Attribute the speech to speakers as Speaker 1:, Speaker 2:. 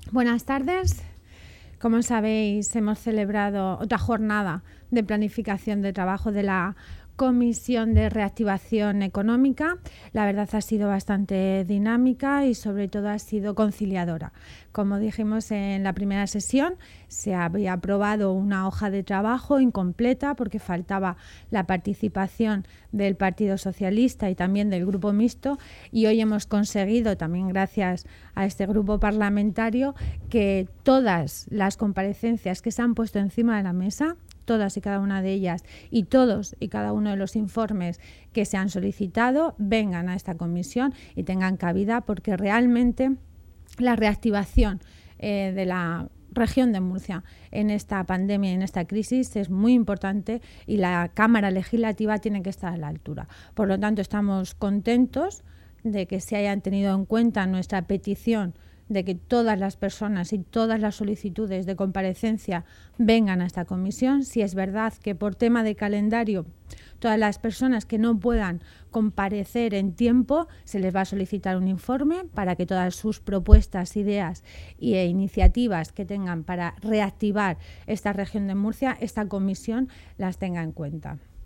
Speaker 1: Buenas tardes. Como sabéis, hemos celebrado otra jornada de planificación de trabajo de la Comisión de Reactivación Económica. La verdad ha sido bastante dinámica y sobre todo ha sido conciliadora. Como dijimos en la primera sesión, se había aprobado una hoja de trabajo incompleta porque faltaba la participación del Partido Socialista y también del Grupo Mixto, y hoy hemos conseguido, también gracias a este grupo parlamentario, que todas las comparecencias que se han puesto encima de la mesa, todas y cada una de ellas, y todos y cada uno de los informes que se han solicitado vengan a esta comisión y tengan cabida, porque realmente la reactivación de la región de Murcia en esta pandemia y en esta crisis es muy importante y la Cámara Legislativa tiene que estar a la altura. Por lo tanto, estamos contentos de que se hayan tenido en cuenta nuestra petición de que todas las personas y todas las solicitudes de comparecencia vengan a esta comisión. Si es verdad que por tema de calendario, todas las personas que no puedan comparecer en tiempo, se les va a solicitar un informe para que todas sus propuestas, ideas e iniciativas que tengan para reactivar esta región de Murcia, esta comisión las tenga en cuenta.